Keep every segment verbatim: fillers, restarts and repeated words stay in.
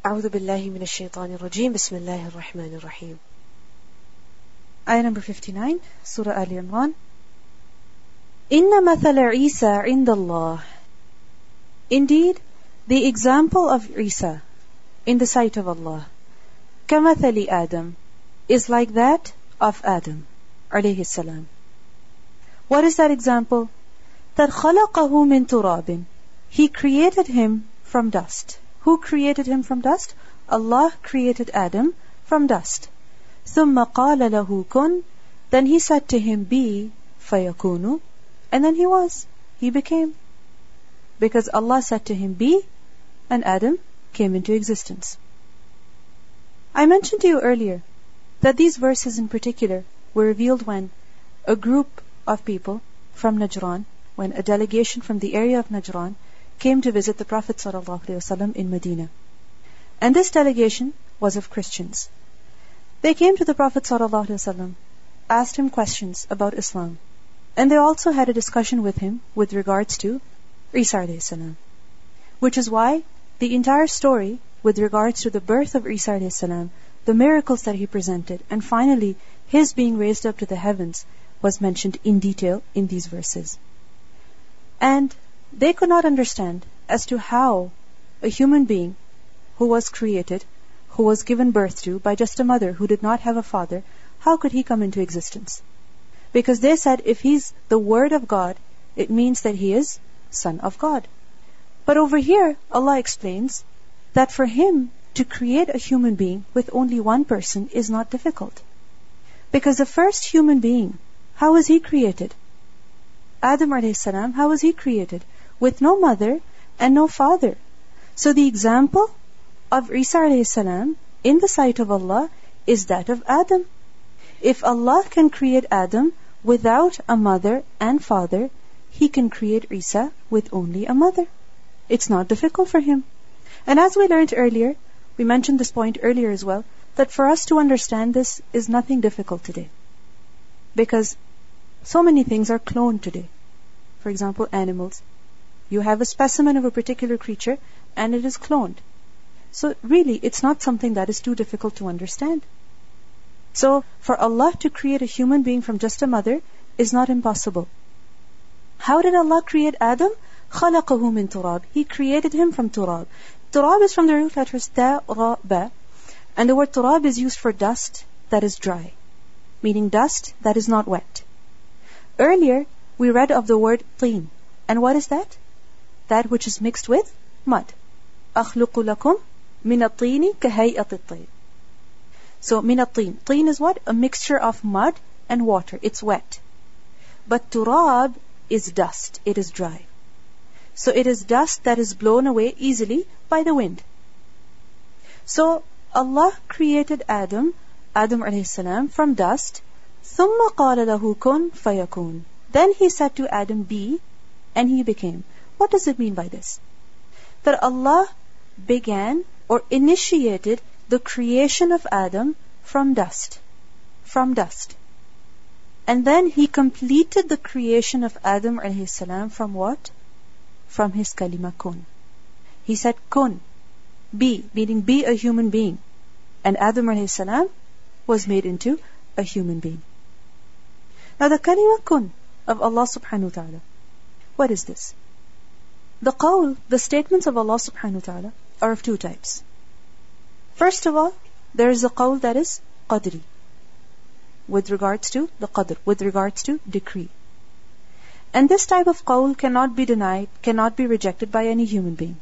أعوذ بالله من الشيطان الرجيم بسم الله الرحمن الرحيم. Ayah number fifty-nine, Surah Al Imran. إِنَّ مَثَلَ عِيسَى عِنْدَ اللَّهِ. Indeed, the example of Isa in the sight of Allah, كَمَثَلِ Adam, is like that of Adam alayhi salam. What is that example? That خَلَقَهُ مِنْ تُرَابٍ. He created him from dust. Who created him from dust? Allah created Adam from dust. ثُمَّ قَالَ لَهُ كُنْ. Then He said to him, be, فَيَكُونُ. And then he was, he became. Because Allah said to him, be, and Adam came into existence. I mentioned to you earlier that these verses in particular were revealed when a group of people from Najran, when a delegation from the area of Najran came to visit the Prophet ﷺ in Medina. And this delegation was of Christians. They came to the Prophet ﷺ, asked him questions about Islam, and they also had a discussion with him with regards to Isa alayhi salam. Which is why the entire story with regards to the birth of Isa alayhi salam, the miracles that he presented, and finally his being raised up to the heavens was mentioned in detail in these verses. And they could not understand as to how a human being who was created, who was given birth to by just a mother who did not have a father, how could he come into existence? Because they said if he's the Word of God, it means that he is Son of God. But over here, Allah explains that for him to create a human being with only one person is not difficult. Because the first human being, how was he created? Adam alayhi salam, how was he created? With no mother and no father. So the example of Isa alayhi salam in the sight of Allah is that of Adam. If Allah can create Adam without a mother and father, He can create Isa with only a mother. It's not difficult for Him. And as we learned earlier, we mentioned this point earlier as well, that for us to understand this is nothing difficult today. Because so many things are cloned today. For example, animals. You have a specimen of a particular creature and it is cloned. So really, it's not something that is too difficult to understand. So for Allah to create a human being from just a mother is not impossible. How did Allah create Adam? خَلَقَهُ مِنْ تُرَابٍ. He created him from turab. Turab is from the root letters ta, ra, ba. And the word turab is used for dust that is dry, meaning dust that is not wet. Earlier, we read of the word teen. And what is that? That which is mixed with mud. أَخْلُقُ لَكُمْ مِنَ الطِّينِ كَهَيْئَةِ الطَّيْرِ. So, min at-teen. Teen is what? A mixture of mud and water. It's wet. But turab is dust. It is dry. So, it is dust that is blown away easily by the wind. So, Allah created Adam, Adam alayhi salam, from dust. ثُمَّ قَالَ لَهُ كُنْ فَيَكُونَ. Then He said to Adam, be, and he became. What does it mean by this? That Allah began or initiated the creation of Adam from dust. From dust. And then He completed the creation of Adam alayhi salam from what? From His kalima kun. He said kun, be, meaning be a human being. And Adam alayhi salam was made into a human being. Now the kalima kun of Allah subhanahu wa ta'ala, what is this? The qawl, the statements of Allah subhanahu wa ta'ala are of two types. First of all, there is a qawl that is qadri, with regards to the qadr, with regards to decree. And this type of qawl cannot be denied, cannot be rejected by any human being.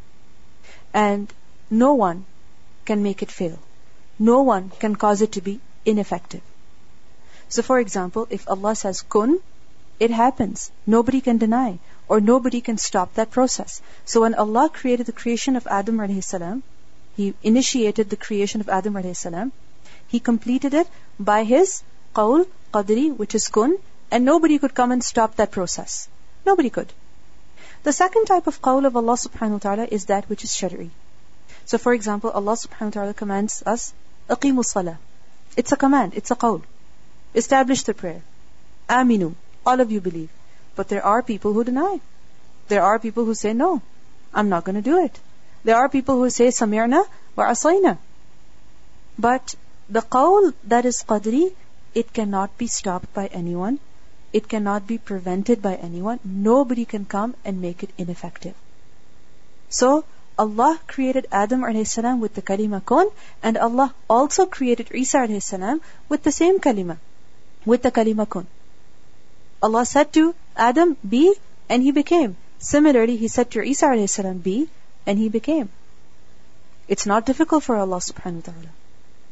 And no one can make it fail. No one can cause it to be ineffective. So for example, if Allah says kun, it happens. Nobody can deny, or nobody can stop that process. So when Allah created the creation of Adam alayhi salam, He initiated the creation of Adam alayhi salam, He completed it by His qawl, qadri, which is kun, and nobody could come and stop that process. Nobody could. The second type of qawl of Allah subhanahu wa ta'ala is that which is shari'i. So for example, Allah subhanahu wa ta'ala commands us, aqimu salah. It's a command, it's a qawl. Establish the prayer. Aminu. All of you believe. But there are people who deny. There are people who say, no, I'm not going to do it. There are people who say, sami'na وَعَصَيْنَا. But the qawl that is qadri, it cannot be stopped by anyone. It cannot be prevented by anyone. Nobody can come and make it ineffective. So, Allah created Adam alayhi salam with the kalima kun, and Allah also created Isa alayhi salam with the same kalima, with the kalima kun. Allah said to Adam, be, and he became. Similarly, He said to Isa alayhi salam, be, and he became. It's not difficult for Allah subhanahu wa ta'ala.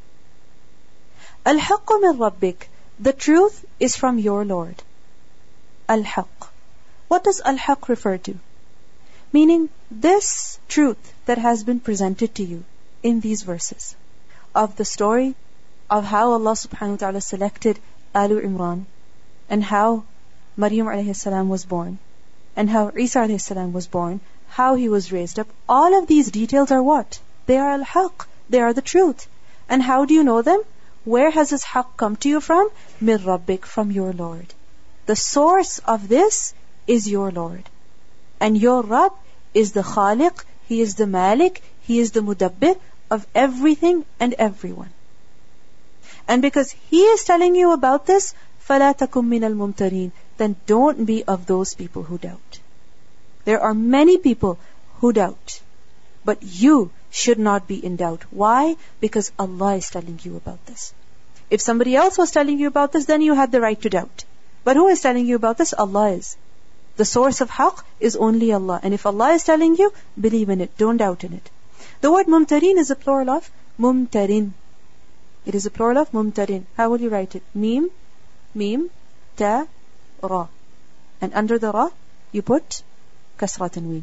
Al-haqqu min rabbik. The truth is from your Lord. Al-haqq. What does al-haqq refer to? Meaning, this truth that has been presented to you in these verses of the story of how Allah subhanahu wa ta'ala selected Alu Imran, and how Maryam alayhi salam was born, and how Isa alayhi salam was born, how he was raised up. All of these details are what? They are al-haqq. They are the truth. And how do you know them? Where has this haqq come to you from? Min rabbik, from your Lord. The source of this is your Lord. And your Rabb is the Khaliq, He is the Malik, He is the Mudabbir of everything and everyone. And because He is telling you about this, فَلَا تَكُمْ مِنَ الْمُمْتَرِينَ, then don't be of those people who doubt. There are many people who doubt, but you should not be in doubt. Why? Because Allah is telling you about this. If somebody else was telling you about this, then you had the right to doubt. But who is telling you about this? Allah is. The source of haqq is only Allah. And if Allah is telling you, believe in it. Don't doubt in it. The word mumtareen is a plural of mumtarin. It is a plural of mumtarin. How will you write it? Mim, mim, ta, ra. And under the ra, you put kasra tanween.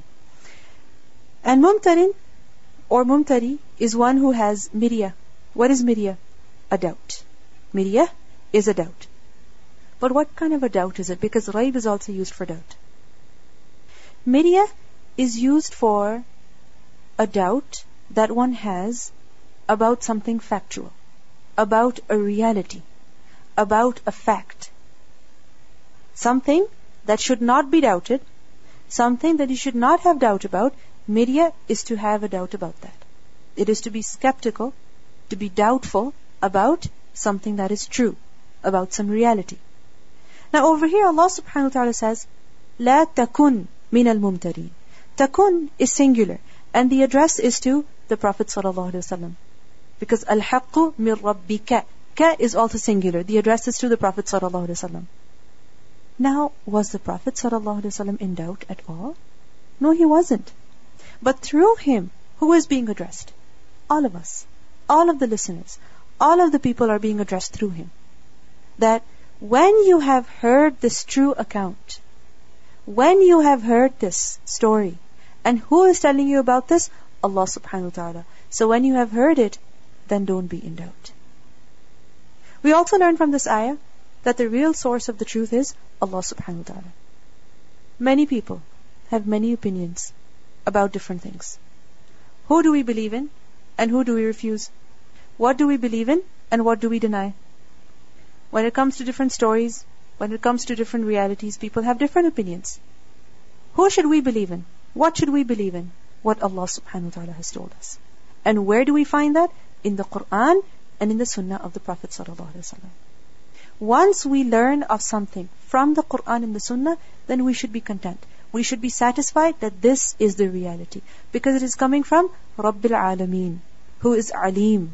And mumtarin or mumtari is one who has mirya. What is mirya? A doubt. Mirya is a doubt. But what kind of a doubt is it? Because raib is also used for doubt. Mirya is used for a doubt that one has about something factual, about a reality, about a fact. Something that should not be doubted, something that you should not have doubt about. Mirya is to have a doubt about that. It is to be skeptical, to be doubtful about something that is true, about some reality. Now over here Allah subhanahu wa ta'ala says, La takun min al-mumtareen. Takun is singular, and the address is to the Prophet sallallahu alaihi wasallam. Because al-haqqu min rabbika. Ka is also singular. The address is to the Prophet sallallahu alaihi wasallam. Now, was the Prophet sallallahu alaihi wasallam in doubt at all? No, he wasn't. But through him, who is being addressed? All of us. All of the listeners. All of the people are being addressed through him. That when you have heard this true account, when you have heard this story, and who is telling you about this? Allah subhanahu wa ta'ala. So when you have heard it, then don't be in doubt. We also learn from this ayah that the real source of the truth is Allah subhanahu wa ta'ala. Many people have many opinions about different things. Who do we believe in and who do we refuse? What do we believe in and what do we deny? When it comes to different stories, when it comes to different realities, people have different opinions. Who should we believe in? What should we believe in? What Allah subhanahu wa ta'ala has told us. And where do we find that? In the Quran and in the Sunnah of the Prophet sallallahu alaihi wasallam. Once we learn of something from the Quran and the Sunnah, then we should be content. We should be satisfied that this is the reality. Because it is coming from Rabbil Alameen, who is Alim.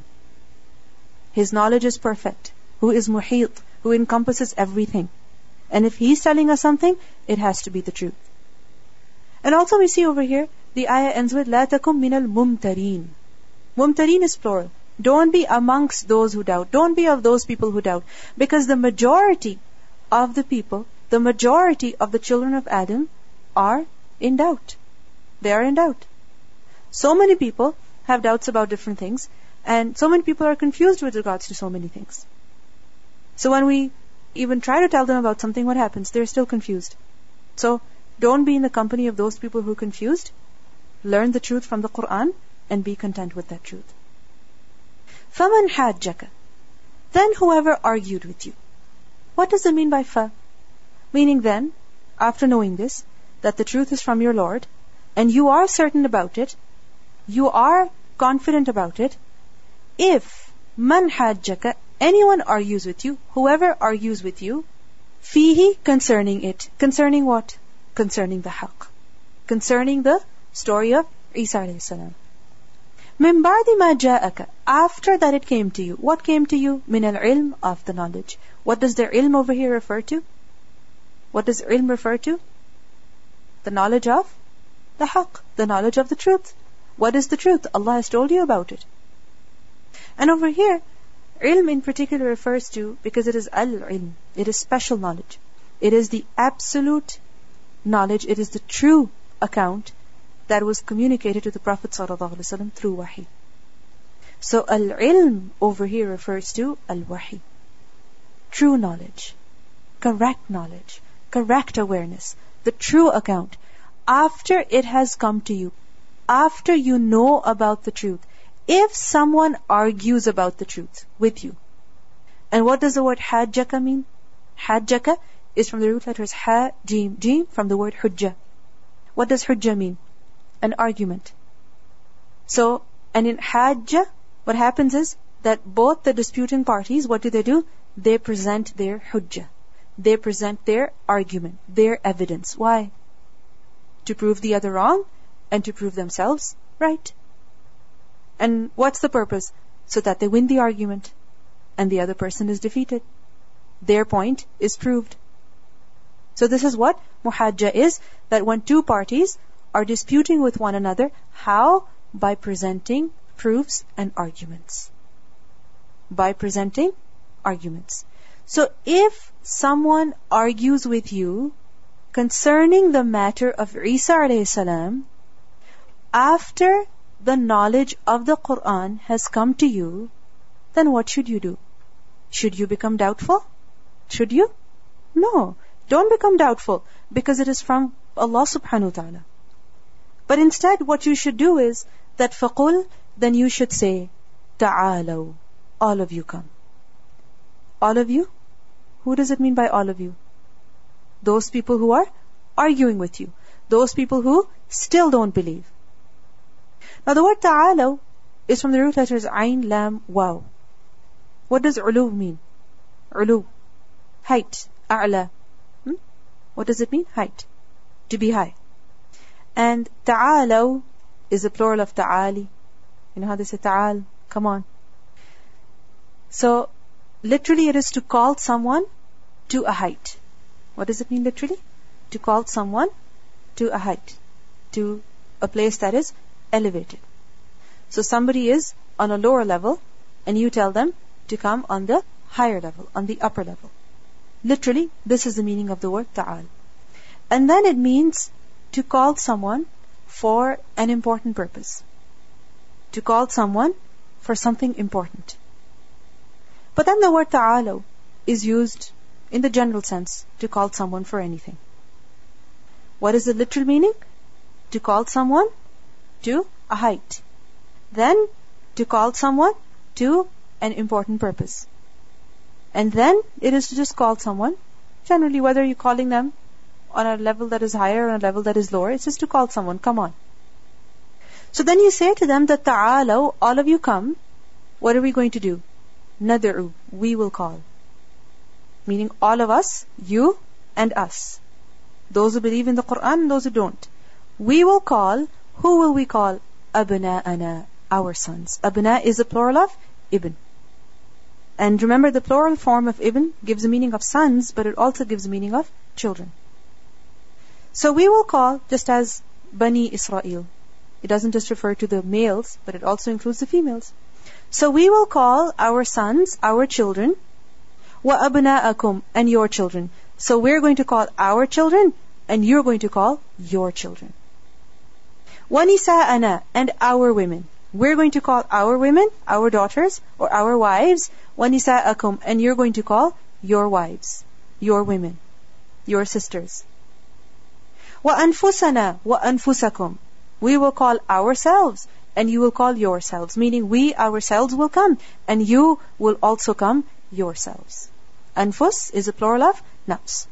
His knowledge is perfect. Who is Muhit, who encompasses everything. And if He's telling us something, it has to be the truth. And also we see over here, the ayah ends with La takum minal mumtareen. Mumtareen is plural. Don't be amongst those who doubt. Don't be of those people who doubt. Because the majority of the people, the majority of the children of Adam are in doubt. They are in doubt. So many people have doubts about different things, and so many people are confused with regards to so many things. So when we even try to tell them about something, what happens? They're still confused. So don't be in the company of those people who are confused. Learn the truth from the Quran and be content with that truth. فَمَنْ حَاجَّكَ. Then whoever argued with you. What does it mean by fa? Meaning then, after knowing this, that the truth is from your Lord, and you are certain about it, you are confident about it. If man hajjaka, anyone argues with you, whoever argues with you, fihi, concerning it. Concerning what? Concerning the haqq. Concerning the story of Isa alayhi salam. Min ba'di ma ja'aka, after that it came to you. What came to you? Min al-ilm, of the knowledge. What does the ilm over here refer to? What does ilm refer to? The knowledge of the haqq, the knowledge of the truth. What is the truth? Allah has told you about it. And over here, ilm in particular refers to, because it is al-ilm, it is special knowledge. It is the absolute knowledge, it is the true account that was communicated to the Prophet ﷺ through wahi. So al-ilm over here refers to al-wahi. True knowledge, correct knowledge, correct awareness, the true account. After it has come to you, after you know about the truth, if someone argues about the truth with you. And what does the word hajjaka mean? Hajjaka is from the root letters ha, jim, jim, from the word hujjah. What does hujjah mean? An argument. So, and in hajjah, what happens is that both the disputing parties, what do they do? They present their hujjah. They present their argument, their evidence. Why? To prove the other wrong and to prove themselves right. And what's the purpose? So that they win the argument and the other person is defeated. Their point is proved. So this is what muhajjah is, that when two parties are disputing with one another, how? By presenting proofs and arguments. By presenting arguments. So if someone argues with you concerning the matter of Isa alayhi salam, after the knowledge of the Quran has come to you, then what should you do? Should you become doubtful? Should you? No. Don't become doubtful, because it is from Allah subhanahu wa ta'ala. But instead what you should do is that faqul, then you should say, ta'alaw, all of you come. All of you? Who does it mean by all of you? Those people who are arguing with you. Those people who still don't believe. Now the word ta'alaw is from the root letters ayn, lam, waw. What does ulu mean? Ulu. Height. A'la. Hmm? What does it mean? Height. To be high. And ta'alaw is a plural of ta'ali. You know how they say ta'al? Come on. So, literally it is to call someone to a height. What does it mean literally? To call someone to a height. To a place that is elevated. So somebody is on a lower level and you tell them to come on the higher level, on the upper level. Literally, this is the meaning of the word ta'al. And then it means to call someone for an important purpose. To call someone for something important. But then the word ta'alaw is used in the general sense to call someone for anything. What is the literal meaning? To call someone to a height. Then to call someone to an important purpose. And then it is to just call someone, generally whether you're calling them on a level that is higher or a level that is lower, it's just to call someone, come on. So then you say to them that ta'alaw, all of you come, what are we going to do? Nad'u, we will call. Meaning all of us, you and us. Those who believe in the Quran and those who don't. We will call, who will we call? Abna'ana, our sons. Abna is a plural of ibn. And remember, the plural form of ibn gives the meaning of sons, but it also gives the meaning of children. So we will call, just as Bani Israel. It doesn't just refer to the males, but it also includes the females. So we will call our sons, our children, wa abna'akum, and your children. So we're going to call our children, and you're going to call your children. Wa nisa'ana, and our women. We're going to call our women, our daughters, or our wives, wa nisa'akum, and you're going to call your wives, your women, your sisters. Wa anfusana, wa anfusakum. We will call ourselves, and you will call yourselves. Meaning we ourselves will come, and you will also come yourselves. Anfus is a plural of nafs.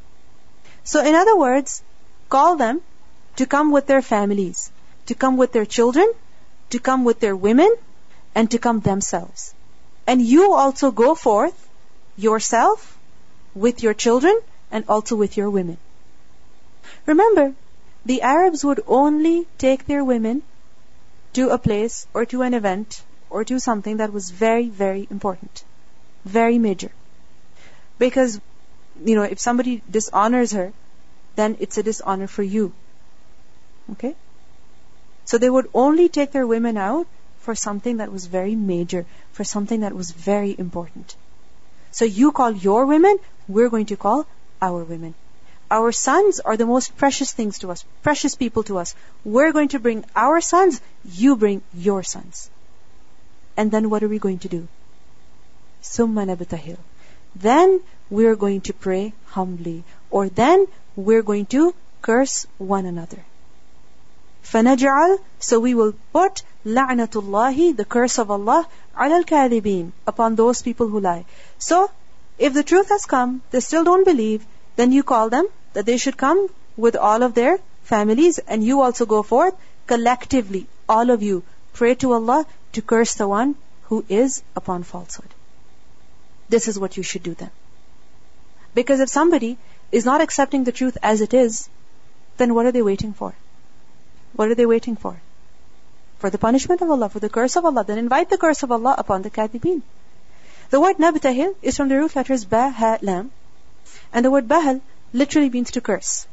So in other words, call them to come with their families, to come with their children, to come with their women and to come themselves. And you also go forth yourself with your children and also with your women. Remember, the Arabs would only take their women to a place or to an event or to something that was very, very important, very major. Because, you know, if somebody dishonors her, then it's a dishonor for you. Okay? So they would only take their women out for something that was very major, for something that was very important. So you call your women, we're going to call our women. Our sons are the most precious things to us, precious people to us. We're going to bring our sons, you bring your sons. And then what are we going to do? Summa nabtahil. Then we're going to pray humbly, or then we're going to curse one another. فَنَجْعَلْ So we will put لَعْنَةُ the curse of Allah, عَلَى الْكَاذِبِينَ upon those people who lie. So, if the truth has come, they still don't believe, then you call them, that they should come with all of their families, and you also go forth, collectively, all of you, pray to Allah to curse the one who is upon falsehood. This is what you should do then. Because if somebody is not accepting the truth as it is, then what are they waiting for? What are they waiting for? For the punishment of Allah, for the curse of Allah. Then invite the curse of Allah upon the kadhibin. The word nabtahil is from the root letters ba, ha, lam. And the word bahal literally means to curse.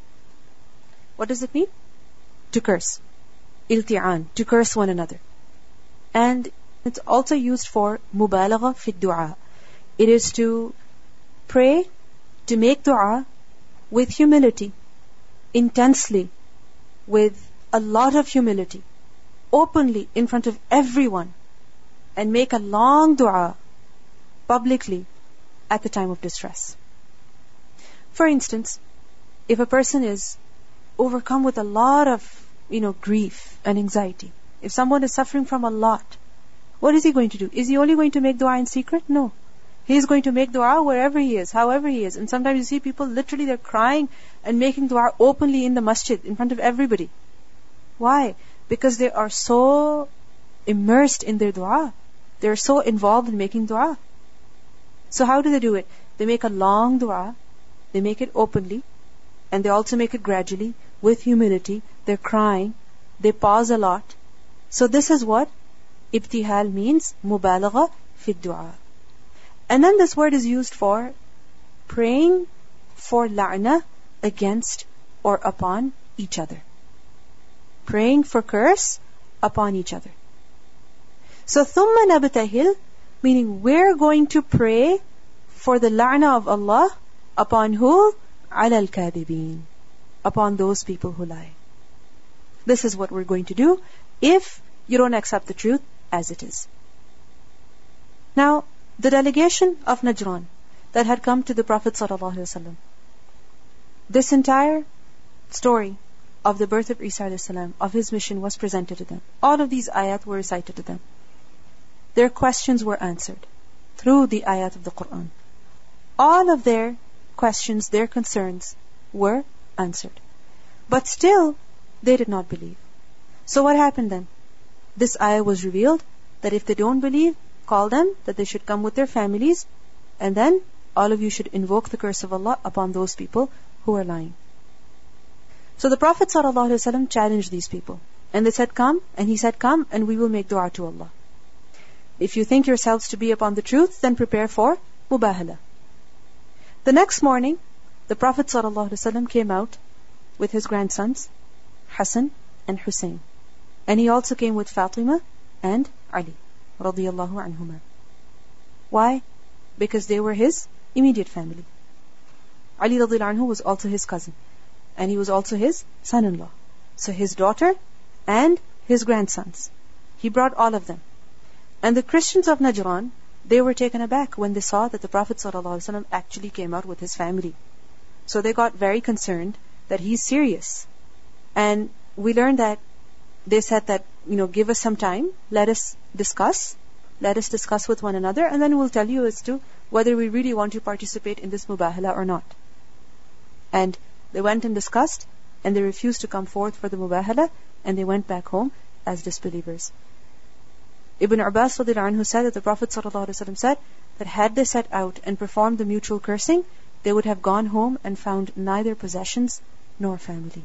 What does it mean? To curse. Ilti'an, to curse one another. And it's also used for mubalagha fi du'a. It is to pray, to make dua with humility, intensely, with a lot of humility, openly in front of everyone, and make a long dua publicly at the time of distress. For instance, if a person is overcome with a lot of, you know, grief and anxiety, if someone is suffering from a lot, what is he going to do? Is he only going to make dua in secret? No. He is going to make dua wherever he is, however he is. And sometimes you see people literally they're crying and making dua openly in the masjid, in front of everybody. Why? Because they are so immersed in their dua. They are so involved in making dua. So how do they do it? They make a long dua, they make it openly, and they also make it gradually, with humility. They're crying, they pause a lot. So this is what ibtihal means, mubalagha fi dua. And then this word is used for praying for la'na against or upon each other. Praying for curse upon each other. So thumma nabtahil, meaning we're going to pray for the la'na of Allah upon who? Ala al-kadhibin, upon those people who lie. This is what we're going to do if you don't accept the truth as it is. Now, the delegation of Najran that had come to the Prophet ﷺ, this entire story of the birth of Isa ﷺ, of his mission, was presented to them. All of these ayat were recited to them. Their questions were answered through the ayat of the Quran. All of their questions, their concerns were answered. But still, they did not believe. So what happened then? This ayah was revealed that if they don't believe, call them, that they should come with their families, and then all of you should invoke the curse of Allah upon those people who are lying. So the Prophet ﷺ challenged these people, and they said, come, and he said, come, and we will make dua to Allah. If you think yourselves to be upon the truth, then prepare for mubahala. The next morning, the Prophet ﷺ came out with his grandsons, Hassan and Hussein. And he also came with Fatima and Ali, radiyallahu anhuma. Why? Because they were his immediate family. Ali radiyallahu anhu was also his cousin. And he was also his son-in-law. So his daughter and his grandsons. He brought all of them. And the Christians of Najran, they were taken aback when they saw that the Prophet ﷺ actually came out with his family. So they got very concerned that he's serious. And we learned that they said that, you know, give us some time, let us discuss, let us discuss with one another, and then we'll tell you as to whether we really want to participate in this mubahala or not. And they went and discussed, and they refused to come forth for the mubahala, and they went back home, as disbelievers. Ibn Abbas radiallahu anhu said that the Prophet ﷺ said that had they set out and performed the mutual cursing, they would have gone home and found neither possessions nor family.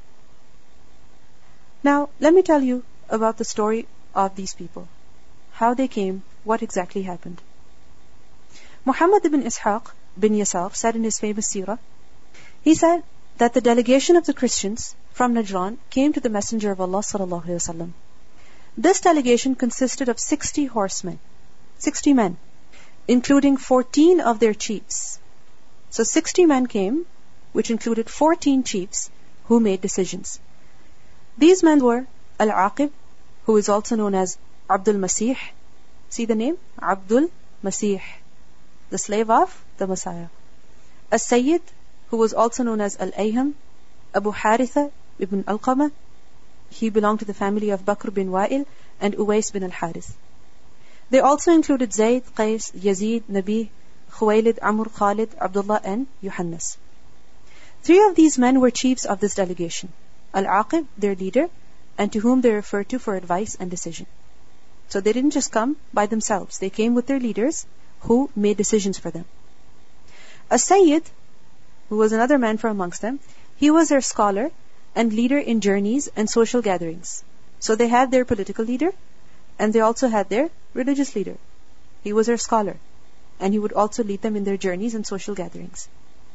Now, let me tell you about the story of these people. How they came, what exactly happened. Muhammad ibn Ishaq bin Yasaf said in his famous seerah, he said that the delegation of the Christians from Najran came to the Messenger of Allah sallallahu alaihi wasallam. This delegation consisted of sixty horsemen, sixty men, including fourteen of their chiefs. So sixty men came, which included fourteen chiefs who made decisions. These men were Al-Aqib, who is also known as Abdul Masih. See the name? Abdul Masih, the slave of the Messiah. As-Sayyid, who was also known as Al-Ayham. Abu Haritha ibn Alqamah, he belonged to the family of Bakr bin Wa'il and Uwais bin al-Harith. They also included Zayd, Qais, Yazid, Nabi, Khuwaylid, Amr, Khalid, Abdullah and Yuhannas. Three of these men were chiefs of this delegation. Al-Aqib, their leader, and to whom they referred to for advice and decision. So they didn't just come by themselves. They came with their leaders who made decisions for them. As-Sayyid, who was another man from amongst them, he was their scholar and leader in journeys and social gatherings. So they had their political leader and they also had their religious leader. He was their scholar and he would also lead them in their journeys and social gatherings.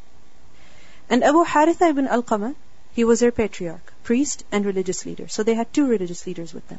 And Abu Haritha ibn Alqamah, he was their patriarch, priest and religious leader. So they had two religious leaders with them.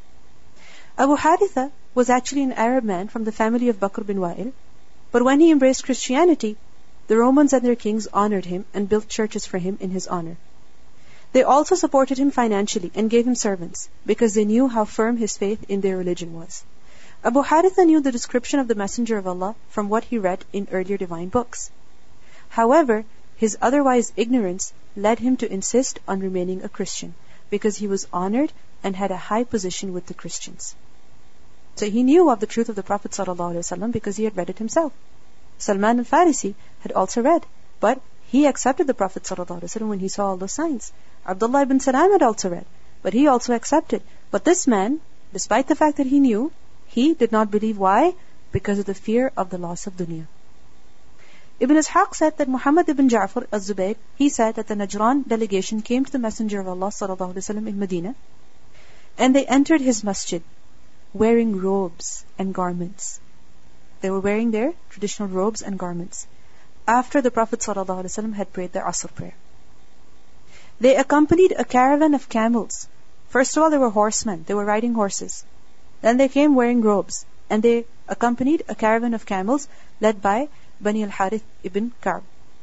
Abu Haritha was actually an Arab man from the family of Bakr bin Wa'il, but when he embraced Christianity, the Romans and their kings honored him and built churches for him in his honor. They also supported him financially and gave him servants because they knew how firm his faith in their religion was. Abu Haritha knew the description of the Messenger of Allah from what he read in earlier divine books. However, his otherwise ignorance led him to insist on remaining a Christian because he was honored and had a high position with the Christians. So he knew of the truth of the Prophet ﷺ because he had read it himself. Salman al-Farisi had also read, but he accepted the Prophet ﷺ when he saw all those signs. Abdullah ibn Salam had also read, but he also accepted. But this man, despite the fact that he knew, he did not believe. Why? Because of the fear of the loss of dunya. Ibn Ishaq said that Muhammad ibn Ja'far al-Zubayr, he said that the Najran delegation came to the Messenger of Allah ﷺ in Medina, and they entered his masjid wearing robes and garments. They were wearing their traditional robes and garments after the Prophet ﷺ had prayed the Asr prayer. They accompanied a caravan of camels. First of all, they were horsemen. They were riding horses. Then they came wearing robes, and they accompanied a caravan of camels led by Bani al-Harith ibn Ka'b.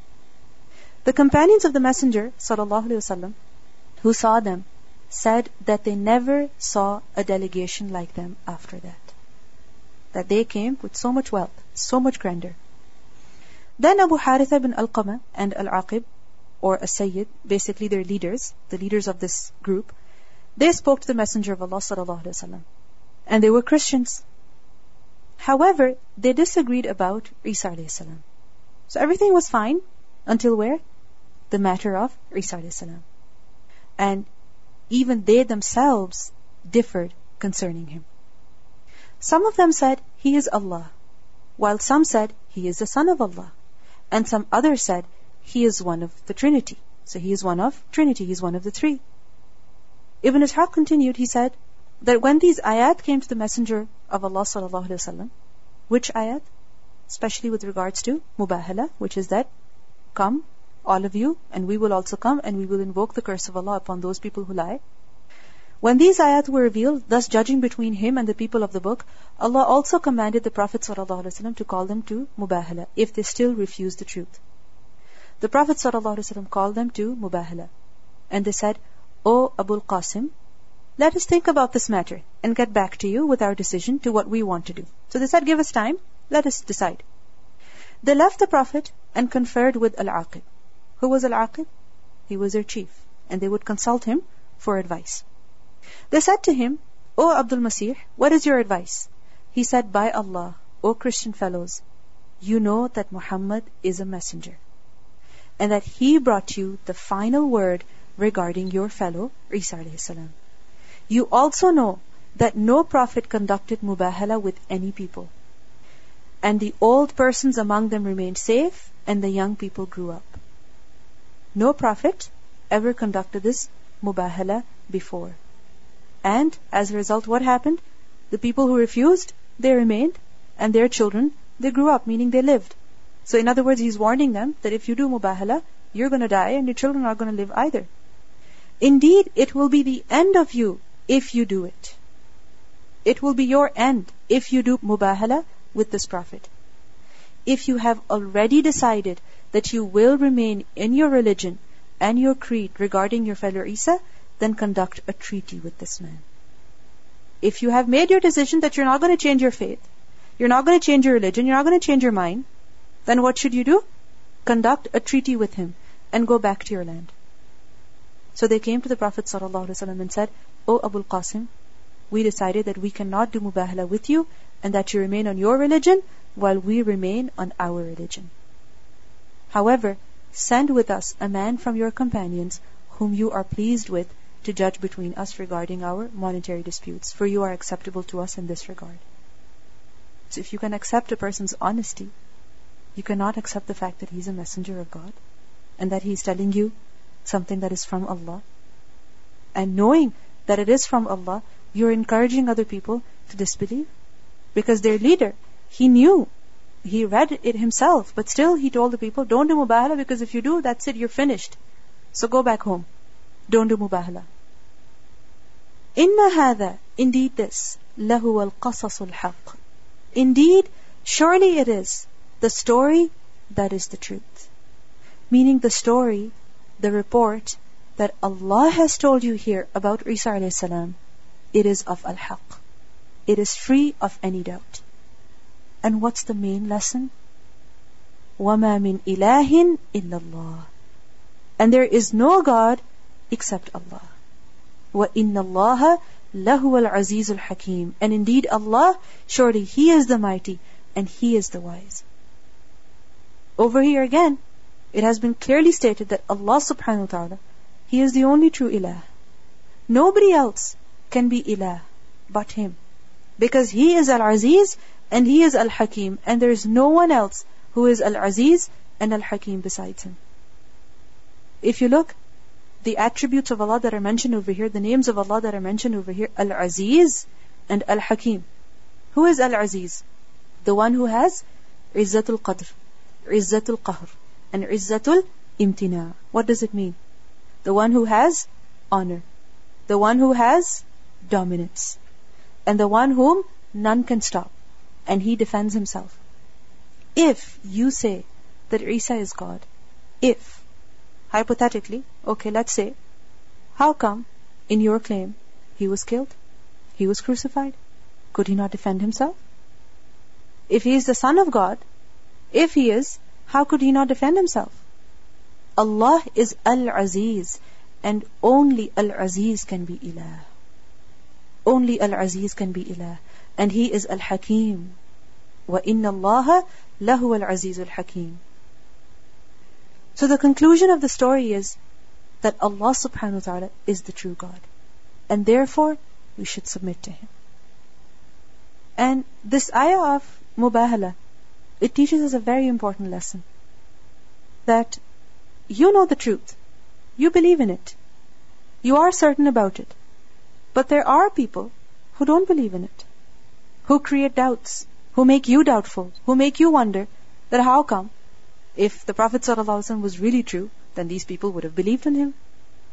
The companions of the Messenger ﷺ who saw them said that they never saw a delegation like them after that. That they came with so much wealth, so much grandeur. Then Abu Haritha ibn Alqamah and Al-Aqib, or As-Sayyid, basically their leaders, the leaders of this group, they spoke to the Messenger of Allah sallallahu alaihi wasallam, and they were Christians. However, they disagreed about Isa alayhi salam. So everything was fine until where? The matter of Isa alayhi salam. And even they themselves differed concerning him. Some of them said, he is Allah, while some said, he is the son of Allah, and some others said, he is one of the Trinity. So he is one of Trinity, he is one of the three. Ibn Ishaq continued, he said, that when these ayat came to the Messenger of Allah sallallahu alaihi wasallam, which ayat? Especially with regards to mubahala, which is that, come, all of you, and we will also come, and we will invoke the curse of Allah upon those people who lie. When these ayat were revealed, thus judging between him and the people of the book, Allah also commanded the Prophet ﷺ to call them to mubahala, if they still refuse the truth. The Prophet ﷺ called them to mubahala, and they said, O Abul Qasim, let us think about this matter, and get back to you with our decision to what we want to do. So they said, give us time, let us decide. They left the Prophet and conferred with Al-Aqib. Who was Al-Aqib? He was their chief, and they would consult him for advice. They said to him, O Abdul Masih, what is your advice? He said, by Allah, O Christian fellows, you know that Muhammad is a messenger, and that he brought you the final word regarding your fellow Isa alayhi salam. You also know that no prophet conducted mubahala with any people. And the old persons among them remained safe, and the young people grew up. No prophet ever conducted this mubahala before. And as a result, what happened? The people who refused, they remained, and their children, they grew up, meaning they lived. So in other words, he's warning them that if you do mubahala, you're going to die and your children are going to live either. Indeed, it will be the end of you if you do it. It will be your end if you do mubahala with this prophet. If you have already decided that you will remain in your religion and your creed regarding your fellow Isa, then conduct a treaty with this man. If you have made your decision that you're not going to change your faith, you're not going to change your religion, you're not going to change your mind, then what should you do? Conduct a treaty with him and go back to your land. So they came to the Prophet ﷺ and said, O Abul Qasim, we decided that we cannot do mubahala with you and that you remain on your religion while we remain on our religion. However, send with us a man from your companions whom you are pleased with to judge between us regarding our monetary disputes, for you are acceptable to us in this regard. So if you can accept a person's honesty, you cannot accept the fact that he's a messenger of God and that he's telling you something that is from Allah. And knowing that it is from Allah, you're encouraging other people to disbelieve. Because their leader, he knew, he read it himself, but still he told the people, don't do mubahala, because if you do, that's it, you're finished. So go back home. Don't do mubahala. Inna hadha, indeed this, lahu al-qasasul haqq. Indeed, surely it is the story that is the truth. Meaning the story, the report that Allah has told you here about Isa alayhi salam, it is of al-haqq. It is free of any doubt. And what's the main lesson? وَمَا مِنْ إِلَهٍ إِلَّا اللَّهِ. And there is no God except Allah. وَإِنَّ اللَّهَ لَهُوَ الْعَزِيزُ الْحَكِيمُ. And indeed Allah, surely He is the mighty and He is the wise. Over here again, it has been clearly stated that Allah subhanahu wa ta'ala, He is the only true ilah. Nobody else can be ilah but Him. Because He is Al-Aziz and He is Al-Hakim, and there is no one else who is Al-Aziz and Al-Hakim besides Him. If you look, the attributes of Allah that are mentioned over here, the names of Allah that are mentioned over here, Al-Aziz and Al-Hakim. Who is Al-Aziz? The one who has Izzatul Qadr, Izzatul Qahr, and Izzatul Imtina. What does it mean? The one who has honor, the one who has dominance, and the one whom none can stop, and He defends Himself. If you say that Isa is God, if, hypothetically, okay, let's say, how come in your claim He was killed? He was crucified? Could He not defend Himself? If He is the Son of God, if He is, how could He not defend Himself? Allah is Al-Aziz, and only Al-Aziz can be ilah. Only Al-Aziz can be ilah, and He is Al-Hakim. وَإِنَّ اللَّهَ لَهُوَ الْعَزِيزُ الْحَكِيمُ. So the conclusion of the story is that Allah subhanahu wa ta'ala is the true God, and therefore we should submit to Him. And this ayah of Mubahala, it teaches us a very important lesson. That you know the truth, you believe in it, you are certain about it, but there are people who don't believe in it, who create doubts, who make you doubtful, who make you wonder that how come, if the Prophet ﷺ was really true, then these people would have believed in him.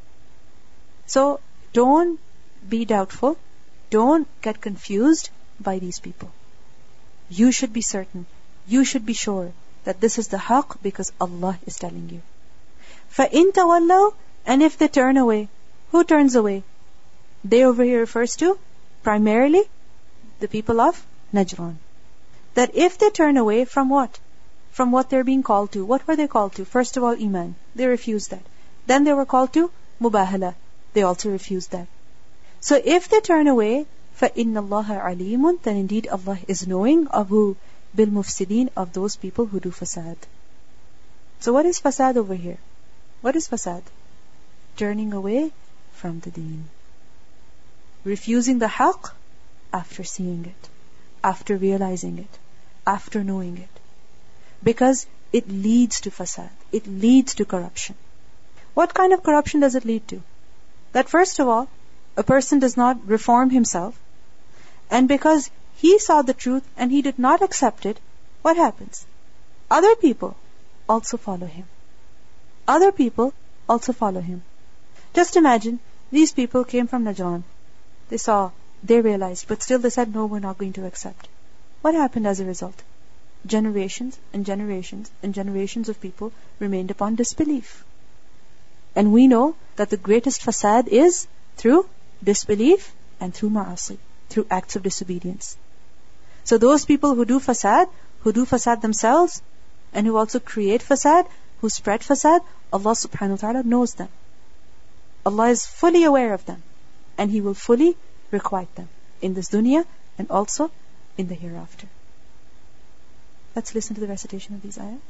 So don't be doubtful, don't get confused by these people. You should be certain, you should be sure that this is the haqq because Allah is telling you. فَإِن تَوَلَّوْا. And if they turn away, who turns away? They over here refers to primarily the people of Najran. That if they turn away from what? From what they're being called to. What were they called to? First of all, Iman. They refused that. Then they were called to Mubahala. They also refused that. So if they turn away, فَإِنَّ اللَّهَ عَلِيمٌ. Then indeed Allah is knowing of who? بِالْمُفْسِدِينَ. Of those people who do fasad. So what is fasad over here? What is fasad? Turning away from the deen. Refusing the haqq after seeing it, after realizing it, after knowing it. Because it leads to fasad. It leads to corruption. What kind of corruption does it lead to? That first of all, a person does not reform himself, and because he saw the truth and he did not accept it, what happens? Other people also follow him. Other people also follow him. Just imagine, these people came from Najran. They saw, they realized, but still they said, no, we're not going to accept. What happened as a result? Generations and generations and generations of people remained upon disbelief. And we know that the greatest fasad is through disbelief and through ma'asi, through acts of disobedience. So those people who do fasad, who do fasad themselves, and who also create fasad, who spread fasad, Allah subhanahu wa ta'ala knows them. Allah is fully aware of them, and He will fully requite them in this dunya and also in the hereafter. Let's listen to the recitation of these ayat.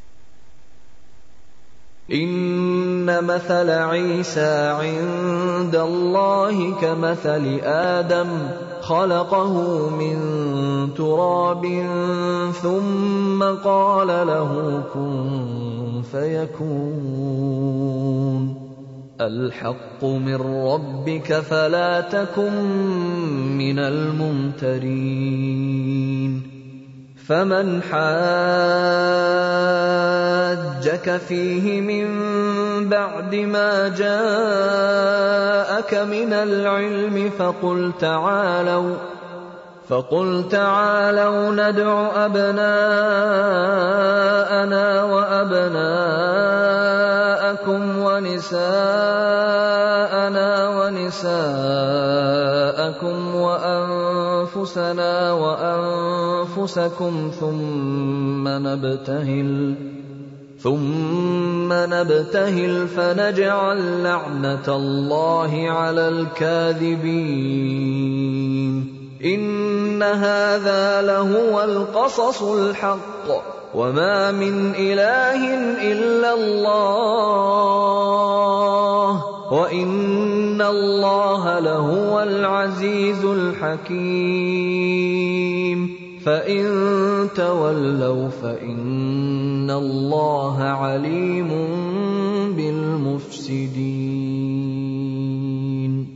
إن مثل عيسى عند الله كمثل آدم خلقه من تراب ثم قال له كن فيكون الحق من ربك فلا تكن من الممترين فمن حاجك فيه من بعد ما جاءك من العلم فقل تعالوا فقل تعالوا ندع أبناءنا وأبناءكم ونساءنا ونساءكم وأنفسنا وأنفسكم ثم نبتهل ثم نبتهل فنجعل لعنة الله على الكاذبين إن هذا لهو القصص الحق وما من إله إلا الله وإن الله لهو العزيز الحكيم فإن تولوا فإن الله عليم بالمفسدين.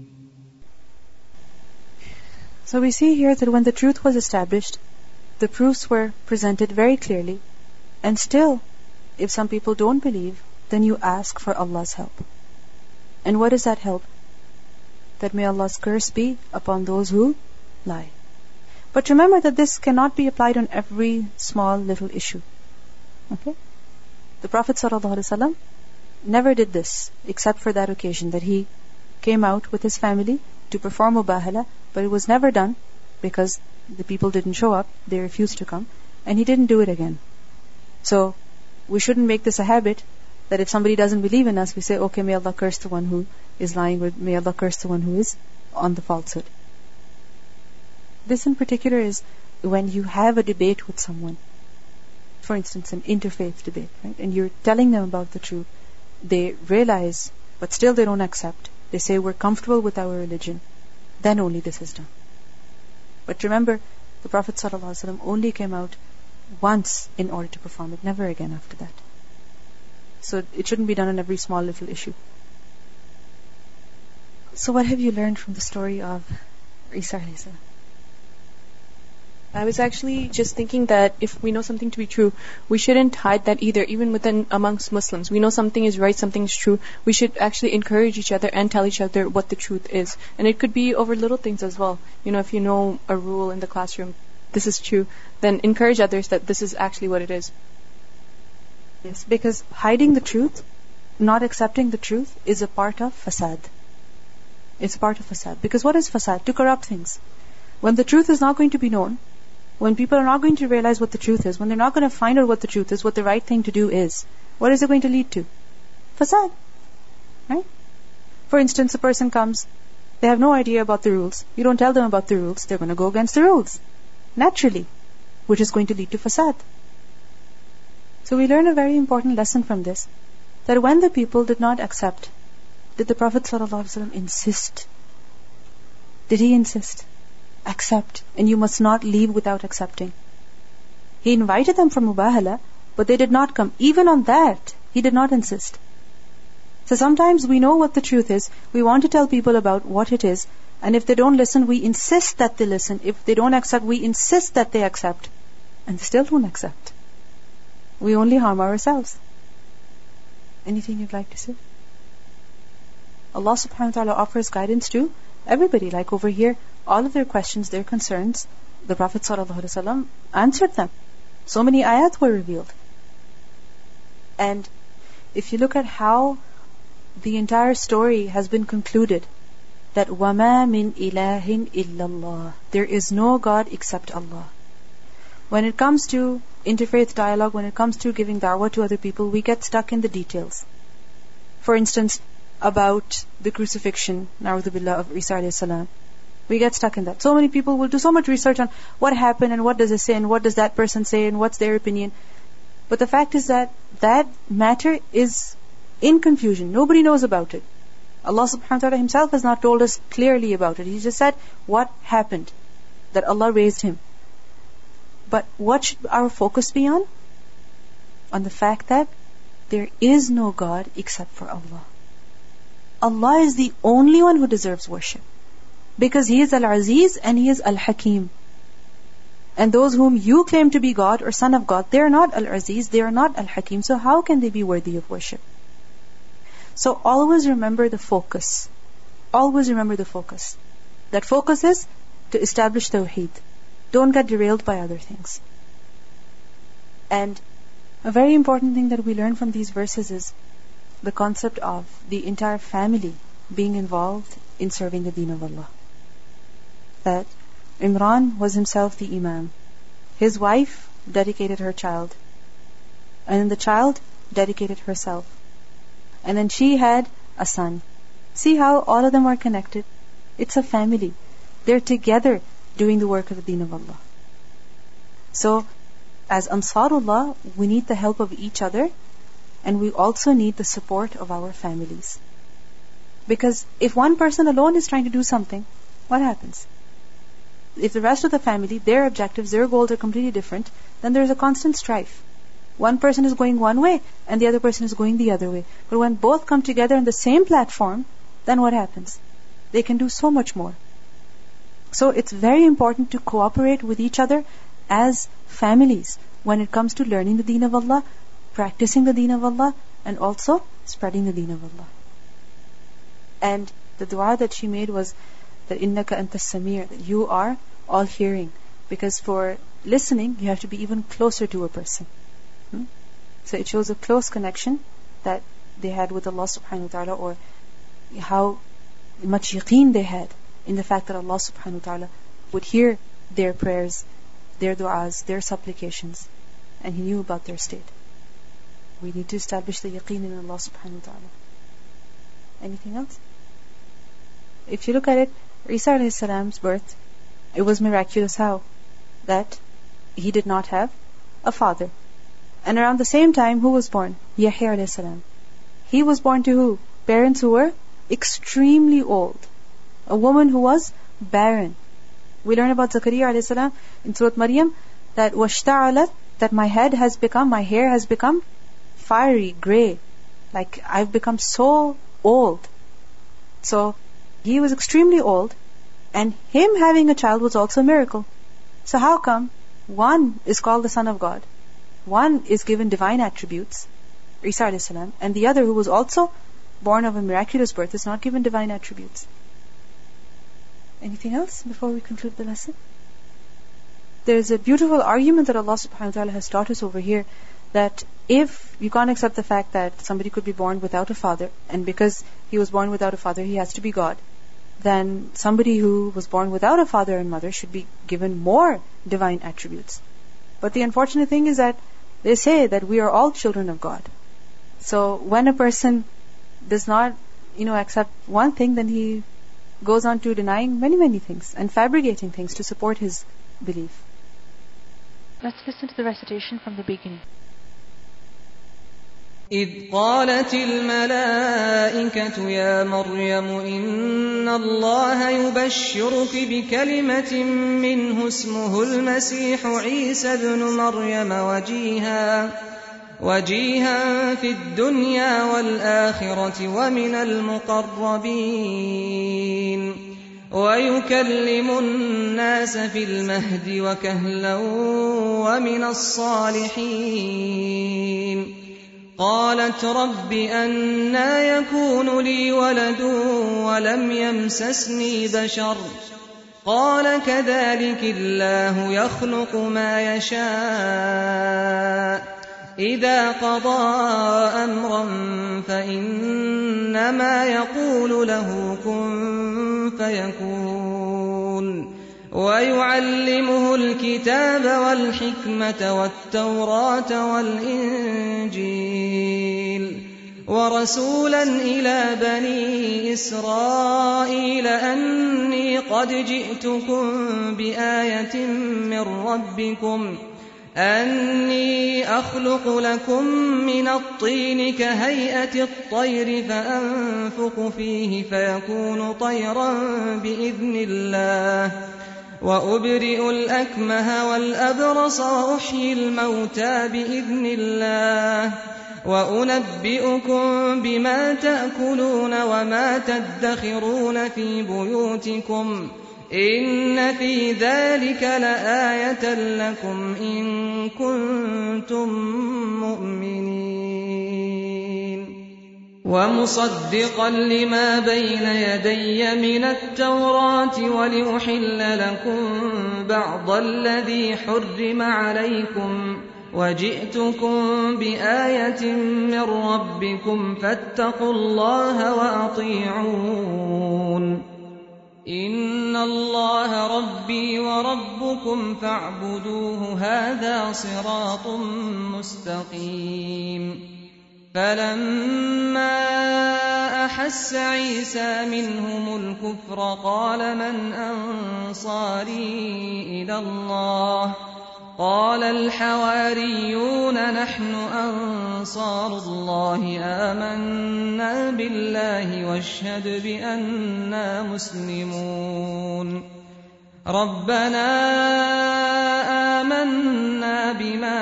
So we see here that when the truth was established, the proofs were presented very clearly, and still, if some people don't believe, then you ask for Allah's help. And what is that help? That may Allah's curse be upon those who lie. But remember that this cannot be applied on every small little issue. Okay? The Prophet ﷺ never did this except for that occasion, that he came out with his family to perform mubahala, but it was never done because the people didn't show up, they refused to come, and he didn't do it again. So we shouldn't make this a habit that if somebody doesn't believe in us, we say, okay, may Allah curse the one who is lying, or may Allah curse the one who is on the falsehood. This in particular is when you have a debate with someone, for instance, an interfaith debate, right? And you're telling them about the truth. They realize, but still they don't accept. They say, we're comfortable with our religion. Then only this is done. But remember, the Prophet ﷺ only came out once in order to perform it, never again after that. So it shouldn't be done on every small little issue. So what have you learned from the story of Isa alayhi salam? I was actually just thinking that if we know something to be true, we shouldn't hide that either, even within amongst Muslims. We know something is right, something is true. We should actually encourage each other and tell each other what the truth is. And it could be over little things as well. You know, if you know a rule in the classroom, this is true, then encourage others that this is actually what it is. Yes, because hiding the truth, not accepting the truth, is a part of fasad. It's part of fasad. Because what is fasad? To corrupt things. When the truth is not going to be known, when people are not going to realize what the truth is, when they're not going to find out what the truth is, what the right thing to do is, what is it going to lead to? Fasad. Right? For instance, a person comes, they have no idea about the rules. You don't tell them about the rules, they're going to go against the rules. Naturally. Which is going to lead to fasad. So we learn a very important lesson from this, that when the people did not accept, did the Prophet ﷺ insist? Did he insist? accept, and you must not leave without accepting. He invited them for mubahala, but they did not come. Even on that, he did not insist. So sometimes we know what the truth is, we want to tell people about what it is, and if they don't listen, we insist that they listen. If they don't accept, we insist that they accept, and they still don't accept. We only harm ourselves. Anything you'd like to say? Allah subhanahu wa ta'ala offers guidance to everybody. Like over here, all of their questions, their concerns, the Prophet sallallahu alaihi wasallam answered them. So many ayat were revealed. And if you look at how the entire story has been concluded, that وَمَا مِنْ إِلَهٍ إِلَّا اللَّهِ, there is no God except Allah. When it comes to interfaith dialogue, when it comes to giving da'wah to other people, we get stuck in the details. For instance, about the crucifixion, na'udhu billah, of Isa alayhi salam. We get stuck in that. So many people will do so much research on what happened and what does it say and what does that person say and what's their opinion. But the fact is that that matter is in confusion. Nobody knows about it. Allah subhanahu wa ta'ala himself has not told us clearly about it. He just said what happened, that Allah raised him. But what should our focus be on? On the fact that there is no God except for Allah. Allah is the only one who deserves worship, because He is Al-Aziz and He is Al-Hakim. And those whom you claim to be God or Son of God, they are not Al-Aziz, they are not Al-Hakim. So how can they be worthy of worship? So always remember the focus. Always remember the focus. That focus is to establish Tawheed. Don't get derailed by other things. And a very important thing that we learn from these verses is the concept of the entire family being involved in serving the deen of Allah. That Imran was himself the Imam. His wife dedicated her child. And then the child dedicated herself. And then she had a son. See how all of them are connected? It's a family. They're together doing the work of the deen of Allah. So, as Ansarullah, we need the help of each other, and we also need the support of our families. Because if one person alone is trying to do something, what happens? If the rest of the family, their objectives, their goals are completely different, then there's a constant strife. One person is going one way, and the other person is going the other way. But when both come together on the same platform, then what happens? They can do so much more. So it's very important to cooperate with each other as families when it comes to learning the deen of Allah, practicing the deen of Allah, and also spreading the deen of Allah. And the dua that she made was that innaka anta samir, that you are all hearing. Because for listening, you have to be even closer to a person. Hmm? So it shows a close connection that they had with Allah subhanahu wa ta'ala, or how much yaqeen they had in the fact that Allah subhanahu wa ta'ala would hear their prayers, their du'as, their supplications, and He knew about their state. We need to establish the yaqeen in Allah subhanahu wa ta'ala. Anything else? If you look at it, Isa alayhi salam's birth, it was miraculous. How? That he did not have a father. And around the same time, who was born? Yahya alayhi salam. He was born to who? Parents who were extremely old. A woman who was barren. We learn about Zakaria alayhi salam in Surah Maryam, that وَاشْتَعَلَتْ, that my head has become, my hair has become fiery, grey. Like I've become so old. So he was extremely old, and him having a child was also a miracle. So how come one is called the Son of God, one is given divine attributes, Isa alayhi salam, and the other, who was also born of a miraculous birth, is not given divine attributes? Anything else before we conclude the lesson? There's a beautiful argument that Allah subhanahu wa ta'ala has taught us over here, that if you can't accept the fact that somebody could be born without a father, and because he was born without a father, he has to be God, then somebody who was born without a father and mother should be given more divine attributes. But the unfortunate thing is that they say that we are all children of God. So when a person does not, you know, accept one thing, then he goes on to denying many, many things and fabricating things to support his belief. Let's listen to the recitation from the beginning. إذ قالت الملائكة يا مريم إن الله يبشرك بكلمة منه اسمه المسيح عيسى ابن مريم وجيها وجيها في الدنيا والآخرة ومن المقربين ويكلم الناس في المهد وكهلا ومن الصالحين. قالت رب أنى يكون لي ولد ولم يمسسني بشر قال كذلك الله يخلق ما يشاء إذا قضى أمرا فإنما يقول له كن فيكون. ويعلمه الكتاب والحكمة والتوراة والإنجيل ورسولا إلى بني إسرائيل أني قد جئتكم بآية من ربكم أني أخلق لكم من الطين كهيئة الطير فأنفخ فيه فيكون طيرا بإذن الله وأبرئ الأكمه والأبرص وأحيي الموتى بإذن الله وأنبئكم بما تأكلون وما تدخرون في بيوتكم إن في ذلك لآية لكم إن كنتم مؤمنين. ومصدقا لما بين يدي من التوراة ولأحل لكم بعض الذي حرم عليكم وجئتكم بآية من ربكم فاتقوا الله وأطيعون. إن الله ربي وربكم فاعبدوه هذا صراط مستقيم. فلما أحس عيسى منهم الكفر قال من أنصاري إلى الله قال الحواريون نحن أنصار الله آمنا بالله واشهد بأننا مسلمون. ربنا آمنا بما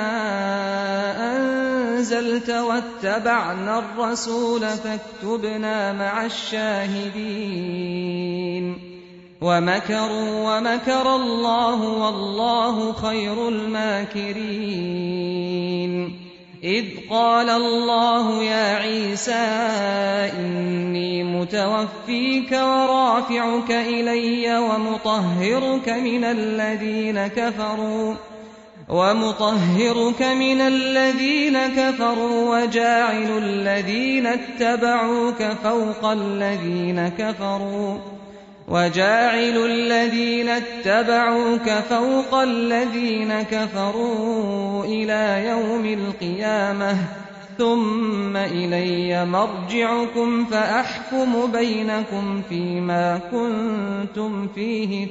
أنزلت واتبعنا الرسول فاكتبنا مع الشاهدين. ومكروا ومكر الله والله خير الماكرين. إذ قال الله يا عيسى إني متوفيك ورافعك إلي ومطهرك من الذين كفروا ومطهرك من الذين كفروا وجاعل الذين اتبعوك فوق الذين كفروا وجاعل الذين اتبعوك فوق الذين كفروا إلى يوم القيامة ثم إلي مرجعكم فأحكم بينكم فيما كنتم فيه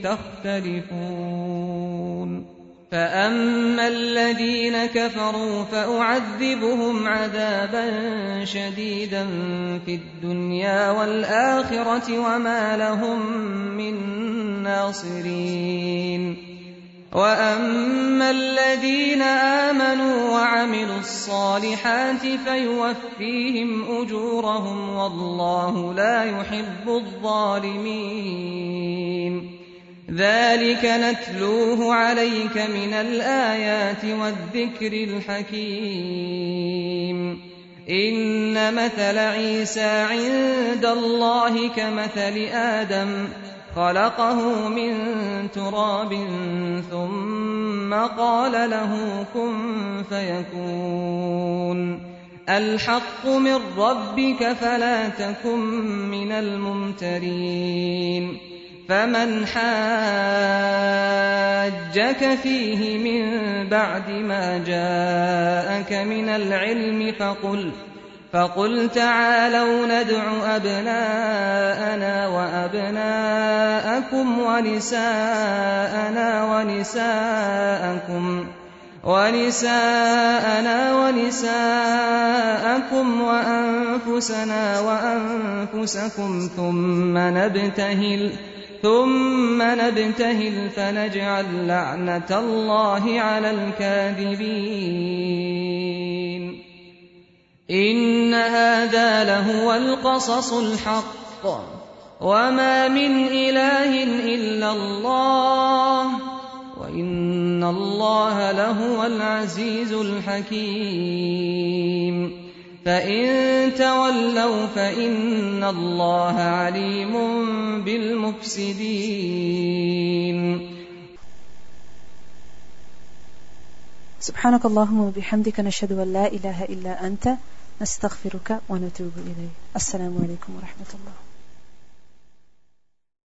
تختلفون. فأما الذين كفروا فأعذبهم عذابا شديدا في الدنيا والآخرة وما لهم من ناصرين. وأما الذين آمنوا وعملوا الصالحات فيوفيهم أجورهم والله لا يحب الظالمين. ذلك نتلوه عليك من الآيات والذكر الحكيم. إن مثل عيسى عند الله كمثل آدم خلقه من تراب ثم قال له كن فيكون. الحق من ربك فلا تكن من الممترين. فمن حاجك فيه من بعد ما جاءك من العلم فقل فقل تعالوا ندع أبناءنا وأبناءكم ونساءنا ونساءكم ونساءنا ونساءكم وأنفسنا وأنفسكم ثم نبتهل ثم نبتهل فنجعل لعنة الله على الكاذبين إن هذا لهو القصص الحق وما من إله إلا الله وإن الله لهو العزيز الحكيم فإن تولوا فإن الله عليم بالمفسدين. سبحانك اللهم وبحمدك نشهد أن لا إله إلا أنت نستغفرك ونتوب إليك. السلام عليكم ورحمة الله.